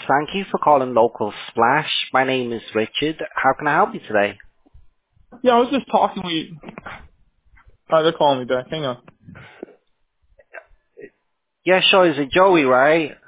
Thank you for calling Local Splash. My name is Richard. How can I help you today? Yeah, I was just talking with you. They're calling me back. Hang on. Yeah, sure. Is it Joey, right?